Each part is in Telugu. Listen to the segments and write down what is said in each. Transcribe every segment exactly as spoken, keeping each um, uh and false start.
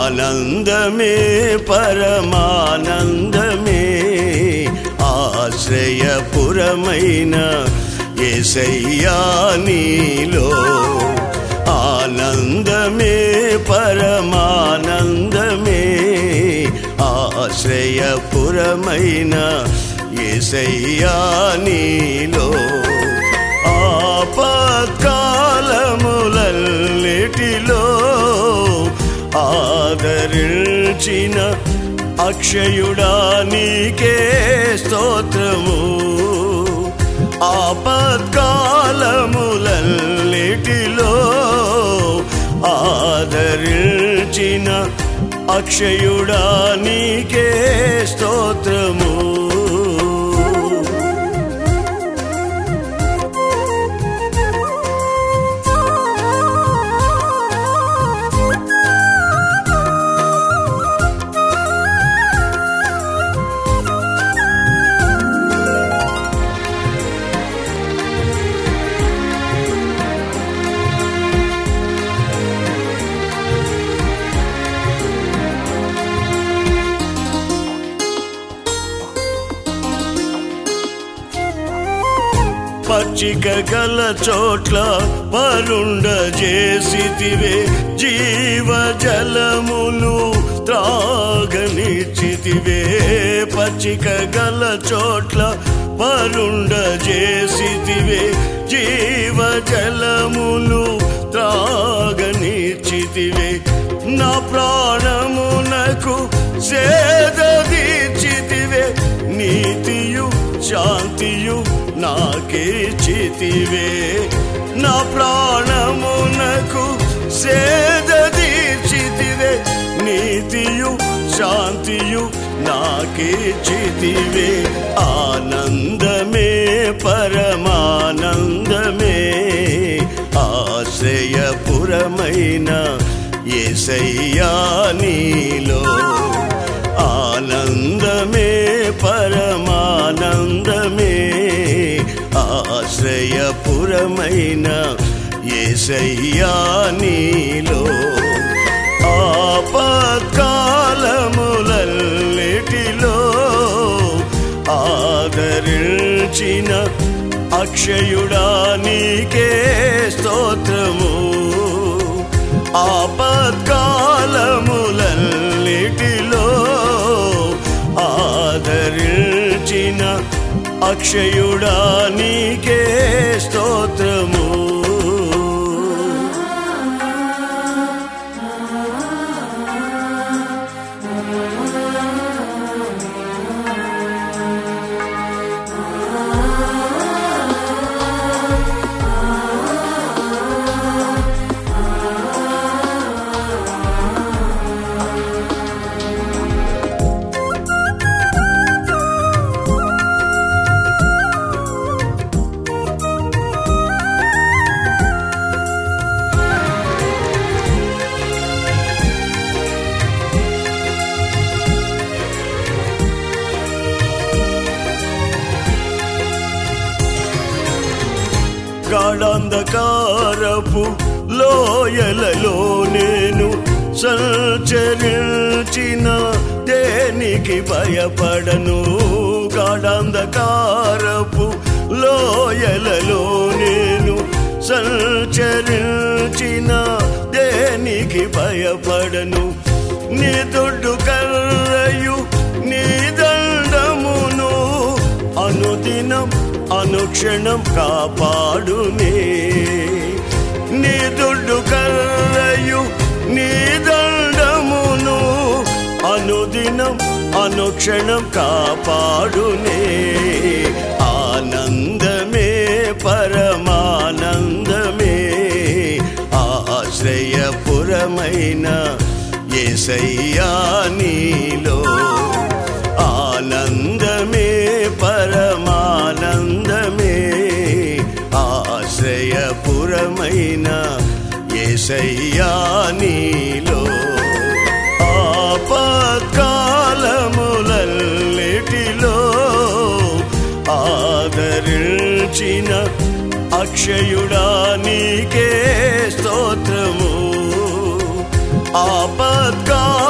ఆనందమే పరమానందమే ఆశ్రయపురమైన యేసయ్యా నీలో. ఆనందమే పరమానందమే ఆశ్రయపురమైన యేసయ్యా నీలో. ఆపత్కాలములన్నిటిలో ఆదరించిన అక్షయుడా నీకే స్తోత్రము. ఆపత్కాలములన్నిటిలో ఆదరించిన అక్షయుడా నీకే స్తోత్రము. పచ్చిక గల చోట్ల పరుండజేసితివే, జీవ జలములు త్రాగనిచ్చితివే. పచ్చిక గల చోట్ల పరుండజేసితివే, జీవ జలములు త్రాగనిచ్చితివే. నా ప్రాణమునకు సేదదీర్చితివే, నీతియు శాంతియు నాకిచ్చితివే. నా ప్రాణమునకు సేదదీర్చితివే, నీతియు శాంతియు నాకిచ్చితివే. ఆనందమే పరమానందమే ఆశ్రయపురమైన యేసయ్యా నీలో. ఆనందమే పరమానందమే ఆశ్రయపురమైన యేసయ్యా నీలో. ఆపత్కాలములన్నిటిలో ఆదరించిన అక్షయుడా నీకే స్తోత్రము. ఆపత్కాలములన్నిటిలో ఆదరించిన అక్షయుడా నీకే స్తోత్రము. గాఢాంధకారపు లోయలలో నేను సంచరించిన దేనికి భయపడను. గాఢాంధకారపు లోయలలో నేను సంచరించిన దేనికి భయపడను. నీ దొడ్డు కర్రయు నీ దండమును అనుదినం అనుక్షణం కాపాడునే. నీ దొడ్డు కర్రయు నీ దండమును అనుదినం అనుక్షణం కాపాడునే. ఆనందమే పరమానందమే ఆశ్రయపురమైన యేసయ్యా నీలో. ఆనందమే పరమానందమే ఆశ్రయపురమైన యేసయ్యా నీలో. ఆపత్కాలములన్నిటిలో ఆదరించిన అక్షయుడా నీకే స్తోత్రము. ఆపత్కాల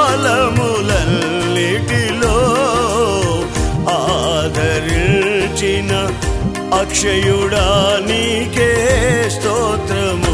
అక్షయుడా నీకే స్తోత్రము.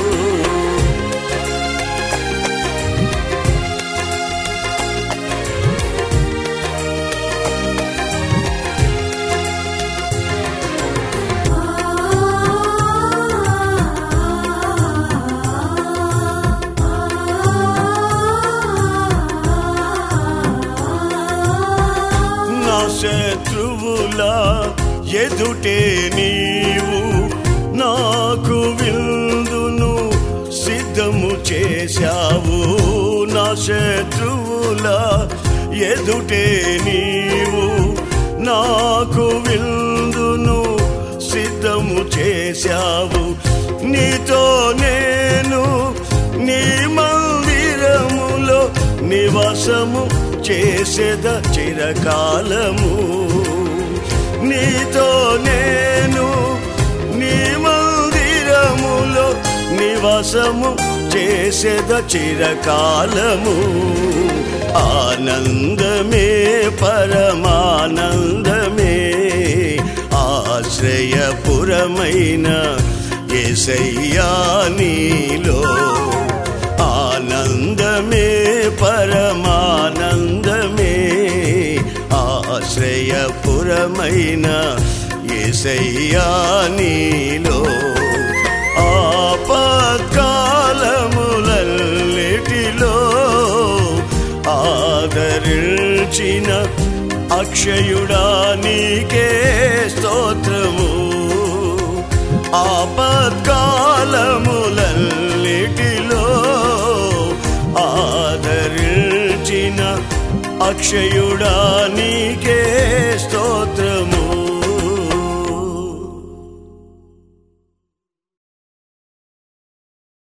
శత్రువుల ఎదుటే నీవు నాకు విందును సిద్ధము చేశావు. నా శత్రువుల ఎదుటే నీవు నాకు విందును సిద్ధము చేశావు. నీతో నేను నీ మందిరములో నివాసము చేసేద చిరకాలము. నీతో నేను నీ మందిరములో నివాసము చేసేద చిరకాలము. ఆనందమే పరమానందమే ఆశ్రయపురమైన యేసయ్యా నీలో. ఆనందమే పరమానందమే ఆశ్రయపురమైన యేసయ్యా నీలో. ఆపత్కాలములన్నిటిలో ఆదరించిన అక్షయుడా నీకే స్తోత్రము. ఆపత్కాలములన్నిటిలో ఆదరించిన అక్షయుడా నీకే స్తోత్రము.